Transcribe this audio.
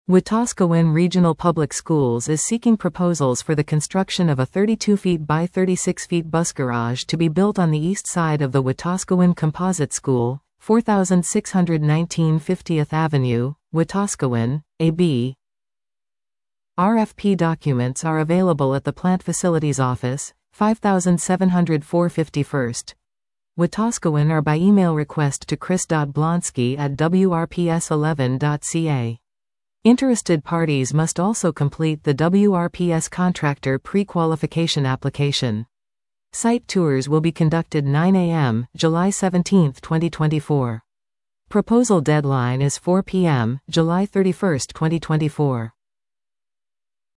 Wetaskiwin Regional Public Schools is seeking proposals for the construction of a 32 feet by 36 feet bus garage to be built on the east side of the Wetaskiwin Composite School, 4619 50th Avenue, Wetaskiwin, AB. RFP documents are available at the Plant Facilities Office, 5704 51st. Wetaskiwin, or by email request to chris.blonsky@wrps11.ca. Interested parties must also complete the WRPS contractor pre-qualification application. Site tours will be conducted 9 a.m., July 17, 2024. Proposal deadline is 4 p.m., July 31, 2024.